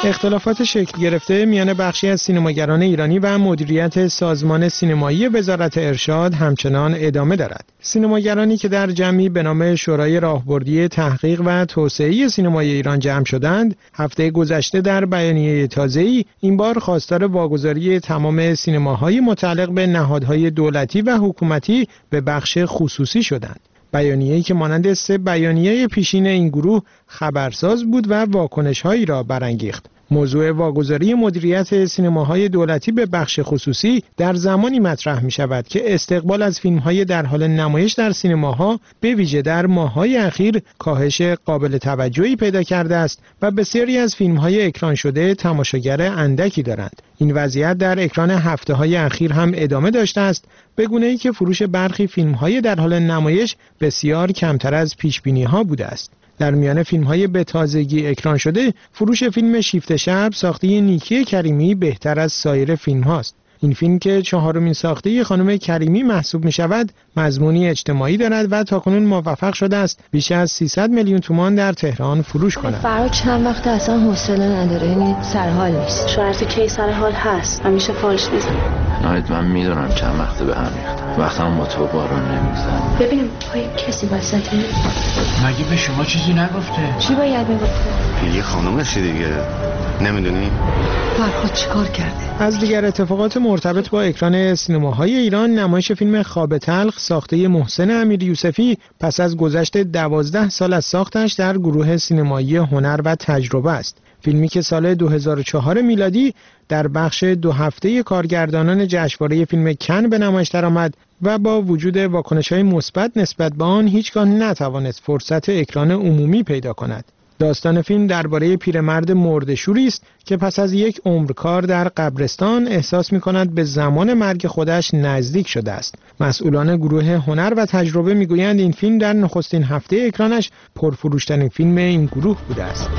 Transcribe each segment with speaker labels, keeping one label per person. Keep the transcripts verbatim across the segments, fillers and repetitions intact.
Speaker 1: اختلافات شکل گرفته میان بخشی از سینماگران ایرانی و مدیریت سازمان سینمایی وزارت ارشاد همچنان ادامه دارد. سینماگرانی که در جمعی به نام شورای راهبردی تحقیق و توسعه سینمای ایران جمع شدند، هفته گذشته در بیانیه تازه‌ای این بار خواستار واگذاری تمام سینماهای متعلق به نهادهای دولتی و حکومتی به بخش خصوصی شدند. بیانیه‌ای که مانند سه بیانیه پیشین این گروه خبرساز بود و واکنش‌هایی را برانگیخت. موضوع واگذاری مدیریت سینماهای دولتی به بخش خصوصی در زمانی مطرح می شود که استقبال از فیلم‌های در حال نمایش در سینماها به ویژه در ماه‌های اخیر کاهش قابل توجهی پیدا کرده است و بسیاری از فیلم‌های اکران شده تماشاگر اندکی دارند. این وضعیت در اکران هفته‌های اخیر هم ادامه داشته است، به گونه‌ای که فروش برخی فیلم‌های در حال نمایش بسیار کمتر از پیش‌بینی‌ها بوده است. در میان فیلم‌های به تازگی اکران شده، فروش فیلم شیفت شب ساخته نیکی کریمی بهتر از سایر فیلم‌هاست. این فیلم که چهارمین ساخته خانم کریمی محسوب می‌شود، مضمونی اجتماعی دارد و تاکنون موفق شده است بیش از سیصد میلیون تومان در تهران فروش کند.
Speaker 2: فراد چند وقت اصلا حوصله نداره، یعنی سر حال نیست.
Speaker 3: شوهرت کی سر حال هست، همیشه فالش نیست.
Speaker 4: نهایت من میدونم چند وقته به هم ریختم. وقتم با تو بارون نمیزنه.
Speaker 2: ببینم پای کسی وسطه.
Speaker 5: مگه به شما چیزی نگفته؟
Speaker 2: چی باید میگفته؟
Speaker 6: یه خانومشی دیگه. نمیدونی؟
Speaker 2: فرهاد چیکار کرده؟
Speaker 1: از دیگر اتفاقات مرتبط با اکران سینماهای ایران، نمایش فیلم خواب تلخ ساخته محسن امیریوسفی پس از گذشت دوازده سال از ساختش در گروه سینمایی هنر و تجربه است. فیلمی که سال دو هزار و چهار میلادی در بخش دو هفته کارگردانان جشنواره فیلم کن به نمایش درآمد و با وجود واکنش‌های مثبت نسبت به آن هیچگاه نتوانست فرصت اکران عمومی پیدا کند. داستان فیلم درباره پیرمرد مرده‌شوری است که پس از یک عمر کار در قبرستان احساس می‌کند به زمان مرگ خودش نزدیک شده است. مسئولان گروه هنر و تجربه می‌گویند این فیلم در نخستین هفته اکرانش پرفروش‌ترین فیلم این گروه بوده است.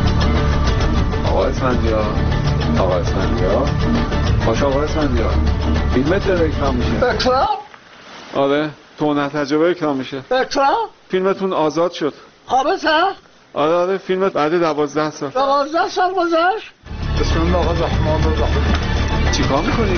Speaker 7: آقا اسفندیار، آقا اسفندیار، باشه آقا اسفندیار، فیلمت داره اکرام میشه.
Speaker 8: اکرام؟
Speaker 7: آره، تو نه تجربه اکرام میشه.
Speaker 8: اکرام؟
Speaker 7: فیلمتون آزاد شد.
Speaker 8: خوابه سر؟
Speaker 7: آره آره، فیلمت بعد دوازده سال.
Speaker 8: دوازده سال گذشت؟ بسم الله الرحمن الرحیم.
Speaker 7: چی کار میکنی؟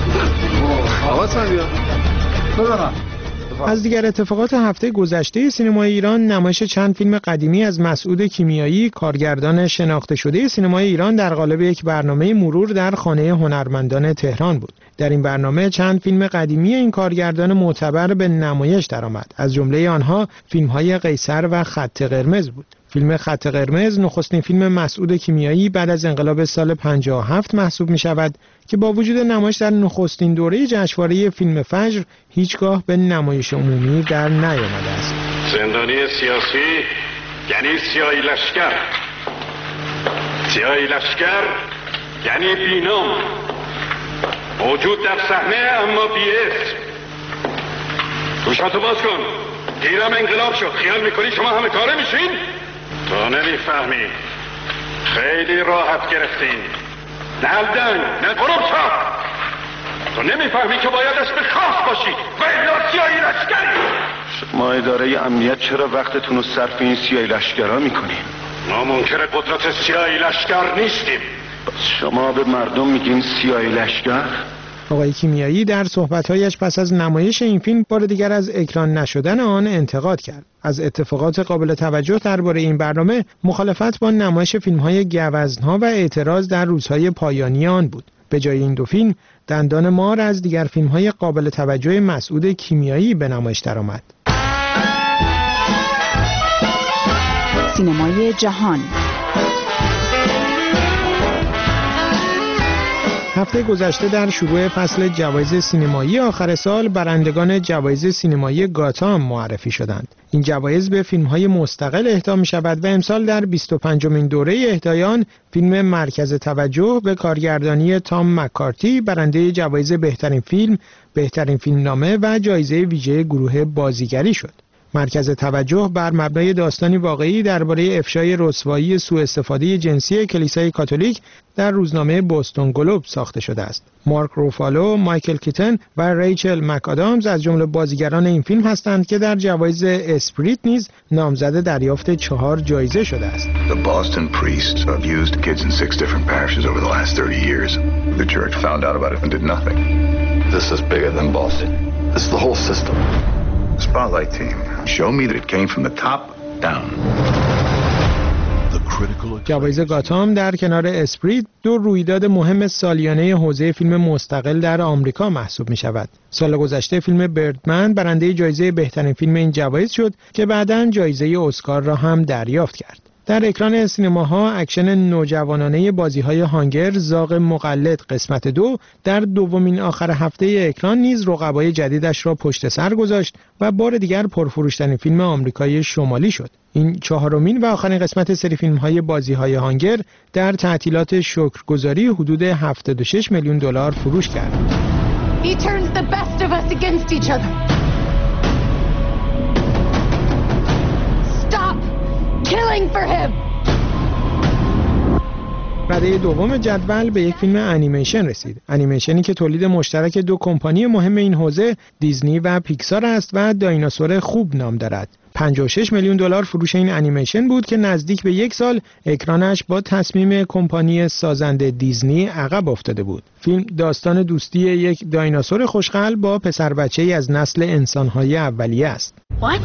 Speaker 7: آقا اسفندیار ببینم.
Speaker 1: از دیگر اتفاقات هفته گذشته سینمای ایران، نمایش چند فیلم قدیمی از مسعود کیمیایی، کارگردان شناخته شده سینمای ایران در قالب یک برنامه مرور در خانه هنرمندان تهران بود. در این برنامه چند فیلم قدیمی این کارگردان معتبر به نمایش درآمد. از جمله آنها فیلم‌های قیصر و خط قرمز بود. فیلم خط قرمز نخستین فیلم مسعود کیمیایی بعد از انقلاب سال پنجاه و هفت محسوب می شود که با وجود نمایش در نخستین دوره جشنواره فیلم فجر هیچگاه به نمایش عمومی در نیامده است.
Speaker 9: زندانی سیاسی یعنی سیاهی لشکر، سیاهی لشکر یعنی بینام، موجود در صحنه اما بی اسم. گوشاتو باز کن، گیرم انقلاب شد. خیال میکنی شما همه کاره میشین؟ تو نمیفهمی، خیلی راحت گرفتین. نه الدنگ، نه قرب چاپ. تو نمیفهمی که باید اسم خاص باشی و الا سیاهی لشکری.
Speaker 6: شما اداره امنیت چرا وقتتون رو صرف این سیاهی لشکرها میکنیم؟
Speaker 9: ما منکر قدرت سیاهی لشکر نیستیم.
Speaker 6: شما به مردم میگین سیاهی لشکر؟
Speaker 1: آقای کیمیایی در صحبت‌هایش پس از نمایش این فیلم بار دیگر از اکران نشدن آن انتقاد کرد. از اتفاقات قابل توجه درباره این برنامه مخالفت با نمایش فیلم‌های گوزن‌ها و اعتراض در روزهای پایانی آن بود. به جای این دو فیلم، دندان مار از دیگر فیلم‌های قابل توجه مسعود کیمیایی به نمایش درآمد.
Speaker 10: سینمای جهان.
Speaker 1: هفته گذشته در شروع فصل جوایز سینمایی آخر سال برندگان جوایز سینمایی گاتام معرفی شدند. این جوایز به فیلم‌های مستقل اهدا می‌شود و امسال در بیست و پنجمین دوره اهدای آن فیلم مرکز توجه به کارگردانی تام مکارتی برنده جوایز بهترین فیلم، بهترین فیلمنامه و جایزه ویژه گروه بازیگری شد. مرکز توجه بر مبنای داستانی واقعی درباره افشای رسوایی سوء استفاده جنسی کلیسای کاتولیک در روزنامه بوستون گلوب ساخته شده است. مارک روفالو، مایکل کیتن و ریچل مکادامز از جمله بازیگران این فیلم هستند که در جوایز اسپریت نیز نامزد دریافت چهار جایزه شده است.
Speaker 10: The Boston priests abused kids in six different parishes over the last thirty years. The church found out about it and did nothing.
Speaker 4: This is bigger than Boston. This is the whole system.
Speaker 10: Spotlight team, show me that it came from the top down.
Speaker 1: جوایز گاتام در کنار اسپریت دو رویداد مهم سالیانه حوزه فیلم مستقل در آمریکا محسوب می شود. سال گذشته فیلم بردمن برنده جایزه بهترین فیلم این جوایز شد که بعداً جایزه اسکار را هم دریافت کرد. در اکران سینماها اکشن نوجوانانه بازی‌های هانگر زاغ مقلد قسمت دو در دومین آخر هفته اکران نیز رقبای جدیدش را پشت سر گذاشت و بار دیگر پرفروشترین فیلم آمریکای شمالی شد. این چهارمین و آخرین قسمت سری فیلم‌های بازی‌های هانگر در تعطیلات شکرگزاری حدود هفتاد و شش میلیون دلار فروش کرد.
Speaker 11: He turns the best of us against each other. Stop killing for him.
Speaker 1: رده دوم جدول به یک فیلم انیمیشن رسید. انیمیشنی که تولید مشترک دو کمپانی مهم این حوزه دیزنی و پیکسار است و دایناسور خوب نام دارد. پنجاه و شش میلیون دلار فروش این انیمیشن بود که نزدیک به یک سال اکرانش با تصمیم کمپانی سازنده دیزنی عقب افتاده بود. فیلم داستان دوستی یک دایناسور خوشقلب با پسر بچه‌ای از نسل انسان‌های اولیه است.
Speaker 11: What?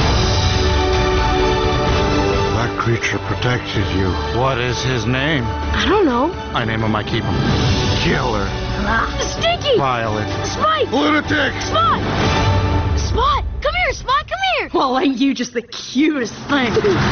Speaker 12: That creature protected you. What is his name?
Speaker 11: I don't know.
Speaker 12: I name him, I keep him. Killer.
Speaker 11: Ah, Stinky!
Speaker 12: Violet.
Speaker 11: Spike!
Speaker 12: Lunatic!
Speaker 11: Spot! Spot! Come here, Spot, come here! Well, ain't you just the cutest thing?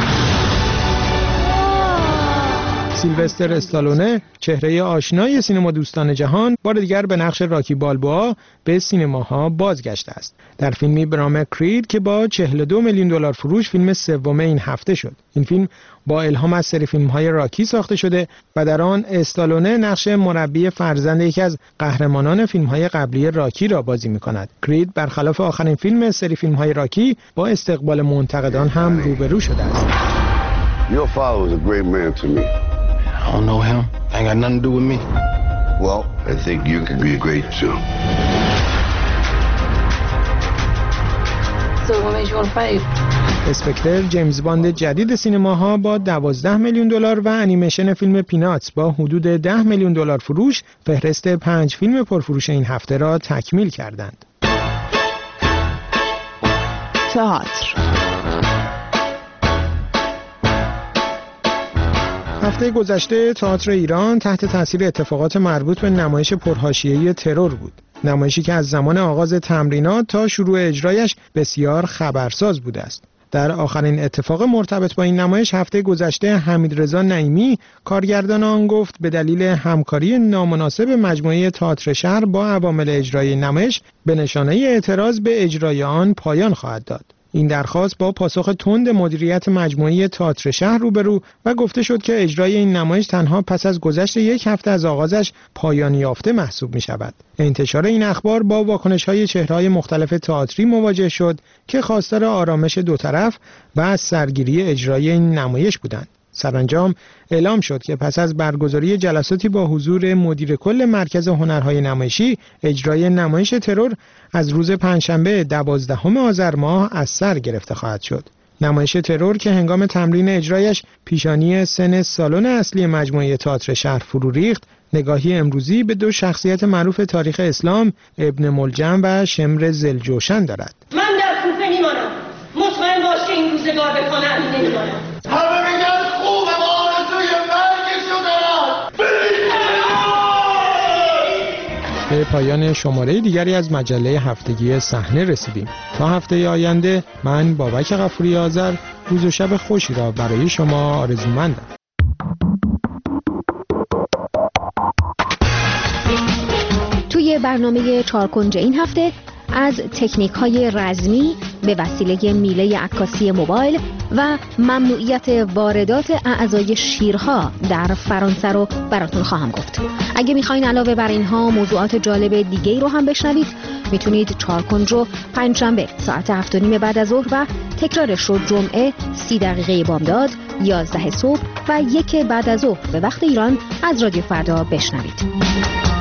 Speaker 1: سیلوستر استالونه، چهره آشنای سینما دوستان جهان، بار دیگر به نقش راکی بالبوآ به سینماها بازگشته است. در فیلمی به نام کرید که با چهل و دو میلیون دلار فروش فیلم سوم این هفته شد. این فیلم با الهام از سری فیلم‌های راکی ساخته شده و در آن استالونه نقش مربی فرزند یکی از قهرمانان فیلم‌های قبلی راکی را بازی می‌کند. کرید برخلاف آخرین فیلم سری فیلم‌های راکی با استقبال منتقدان هم روبرو شده است.
Speaker 13: Your father was a great man to me.
Speaker 12: I don't know him. Ain't got nothing to do with me.
Speaker 13: Well, I think you can be great too.
Speaker 3: So what made you want to fight?
Speaker 1: اسپکتر جیمز باند جدید سینماها با دوازده میلیون دلار و انیمیشن فیلم پیناتس با حدود ده میلیون دلار فروش فهرست پنج فیلم پرفروش این هفته را تکمیل کردند.
Speaker 2: تئاتر.
Speaker 1: هفته گذشته تئاتر ایران تحت تاثیر اتفاقات مربوط به نمایش پرحاشیه‌ای ترور بود. نمایشی که از زمان آغاز تمرینات تا شروع اجرایش بسیار خبرساز بوده است. در آخرین اتفاق مرتبط با این نمایش هفته گذشته حمیدرضا نعیمی کارگردان آن گفت به دلیل همکاری نامناسب مجموعه تئاتر شهر با عوامل اجرای نمایش به نشانه اعتراض به اجرای آن پایان خواهد داد. این درخواست با پاسخ تند مدیریت مجموعه تئاتر شهر روبرو و گفته شد که اجرای این نمایش تنها پس از گذشت یک هفته از آغازش پایان یافته محسوب می شود. انتشار این اخبار با واکنش‌های چهره‌های مختلف تئاتری مواجه شد که خواستار آرامش دو طرف و از سرگیری اجرای این نمایش بودند. سرانجام اعلام شد که پس از برگزاری جلساتی با حضور مدیر کل مرکز هنرهای نمایشی، اجرای نمایش ترور از روز پنجشنبه دوازدهم آذر ماه از سر گرفته خواهد شد. نمایش ترور که هنگام تمرین اجرایش پیشانی سن سالن اصلی مجموعه تئاتر شهر فرو ریخت، نگاهی امروزی به دو شخصیت معروف تاریخ اسلام، ابن ملجم و شمر ذوالجوشن دارد.
Speaker 14: من در کوفه میمانم. مطمئن باش که این روزگار به خانه امین نمیمانم.
Speaker 8: همه میگن خوبه با آرزوی مرگشو دارم.
Speaker 1: به پایان شماره دیگری از مجله هفتگی صحنه رسیدیم. تا هفته آینده من بابک غفوری آذر روز و شب خوشی را برای شما آرزومندم.
Speaker 15: توی برنامه چارکنج این هفته از تکنیک‌های رزمی به وسیله میله عکاسی موبایل و ممنوعیت واردات اعضای شیرها در فرانسه رو براتون خواهم گفت. اگه میخواین علاوه بر اینها موضوعات جالب دیگه رو هم بشنوید، میتونید چهارکنج رو پنجشنبه ساعت هفت و نیم بعد از ظهر و تکرارش رو جمعه سی دقیقه بامداد یازده صبح و یک بعد از ظهر به وقت ایران از رادیو فردا بشنوید.